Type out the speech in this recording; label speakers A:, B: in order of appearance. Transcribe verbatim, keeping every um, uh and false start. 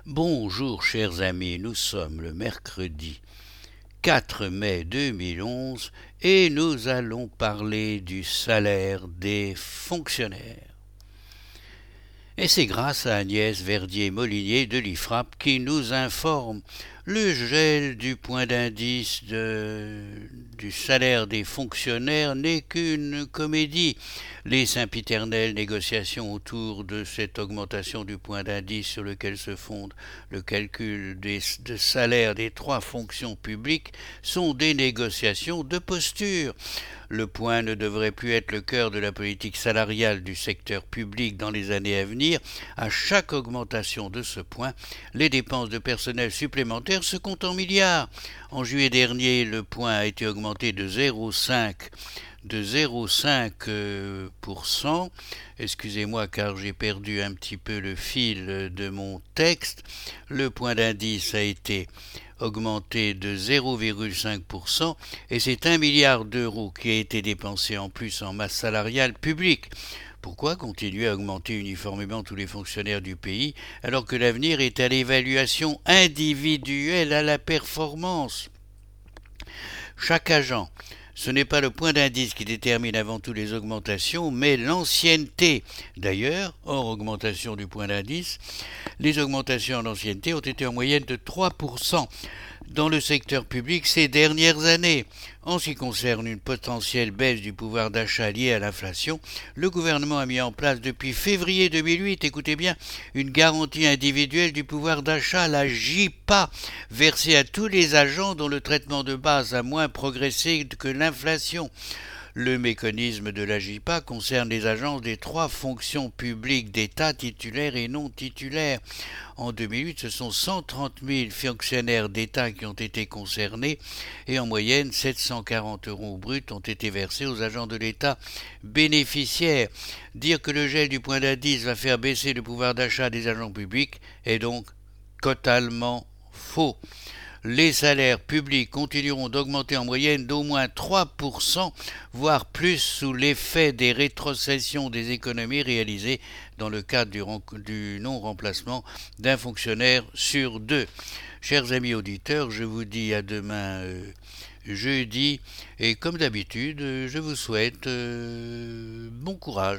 A: Bonjour chers amis, nous sommes le mercredi quatre mai deux mille onze et nous allons parler du salaire des fonctionnaires. Et c'est grâce à Agnès Verdier-Molinier de l'I F R A P qui nous informe le gel du point d'indice de, du salaire des fonctionnaires n'est qu'une comédie. Les sempiternelles négociations autour de cette augmentation du point d'indice sur lequel se fonde le calcul des de salaires des trois fonctions publiques sont des négociations de posture. Le point ne devrait plus être le cœur de la politique salariale du secteur public dans les années à venir. À chaque augmentation de ce point, les dépenses de personnel supplémentaires se comptent en milliards. En juillet dernier, le point a été augmenté de zéro virgule cinq de zéro virgule cinq pour cent. Excusez-moi car j'ai perdu un petit peu le fil de mon texte. Le point d'indice a été augmenté de zéro virgule cinq pour cent et c'est un milliard d'euros qui a été dépensé en plus en masse salariale publique. Pourquoi continuer à augmenter uniformément tous les fonctionnaires du pays alors que l'avenir est à l'évaluation individuelle à la performance ? Chaque agent, ce n'est pas le point d'indice qui détermine avant tout les augmentations, mais l'ancienneté. D'ailleurs, hors augmentation du point d'indice, les augmentations en ancienneté ont été en moyenne de trois pour cent dans le secteur public ces dernières années. En ce qui concerne une potentielle baisse du pouvoir d'achat liée à l'inflation, le gouvernement a mis en place depuis février deux mille huit, écoutez bien, une garantie individuelle du pouvoir d'achat, la J P A, versée à tous les agents dont le traitement de base a moins progressé que l'inflation. Le mécanisme de la J P A concerne les agences des trois fonctions publiques d'État titulaires et non titulaires. En deux mille huit, ce sont cent trente mille fonctionnaires d'État qui ont été concernés et en moyenne sept cent quarante euros bruts ont été versés aux agents de l'État bénéficiaires. Dire que le gel du point d'indice va faire baisser le pouvoir d'achat des agents publics est donc totalement faux. Les salaires publics continueront d'augmenter en moyenne d'au moins trois pour cent, voire plus sous l'effet des rétrocessions des économies réalisées dans le cadre du, du non-remplacement d'un fonctionnaire sur deux. Chers amis auditeurs, je vous dis à demain euh, jeudi et comme d'habitude, je vous souhaite euh, bon courage.